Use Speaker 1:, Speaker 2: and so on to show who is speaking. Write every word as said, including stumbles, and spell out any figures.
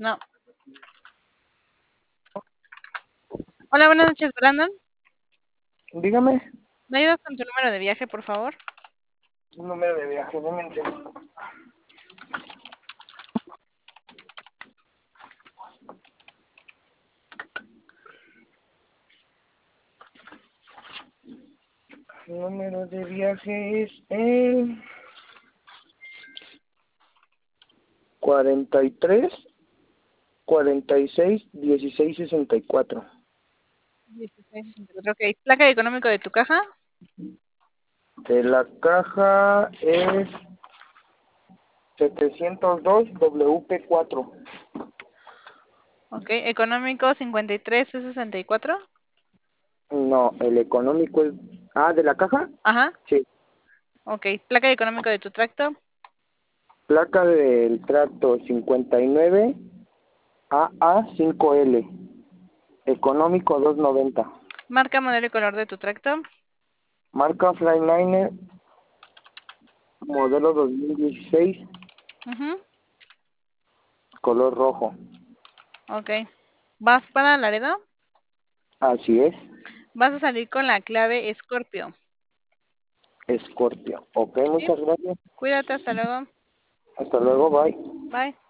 Speaker 1: No. Hola, buenas noches, Brandon.
Speaker 2: Dígame.
Speaker 1: ¿Me ayudas con tu número de viaje, por favor?
Speaker 2: Un número de viaje, no me entiendo. El número de viaje es el cuarenta y tres, cuarenta y seis, dieciséis, sesenta y cuatro.
Speaker 1: dieciséis sesenta y cuatro. Ok. ¿Placa de económico de tu caja?
Speaker 2: De la caja es setecientos dos W P cuatro.
Speaker 1: Ok. ¿Económico cincuenta y tres C sesenta y cuatro?
Speaker 2: No, el económico es... Ah, ¿de la caja?
Speaker 1: Ajá.
Speaker 2: Sí.
Speaker 1: Ok. ¿Placa de económico de tu tracto?
Speaker 2: Placa del tracto cincuenta y nueve A A cinco L. Económico doscientos noventa.
Speaker 1: ¿Marca, modelo y color de tu tracto?
Speaker 2: Marca Freightliner, modelo dos mil dieciséis,
Speaker 1: Mhm.
Speaker 2: color rojo.
Speaker 1: Ok. ¿Vas para Laredo?
Speaker 2: Así es.
Speaker 1: Vas a salir con la clave Scorpio.
Speaker 2: Escorpio. Ok,
Speaker 1: ¿Sí?
Speaker 2: muchas gracias.
Speaker 1: Cuídate, hasta luego.
Speaker 2: Hasta luego, bye.
Speaker 1: Bye.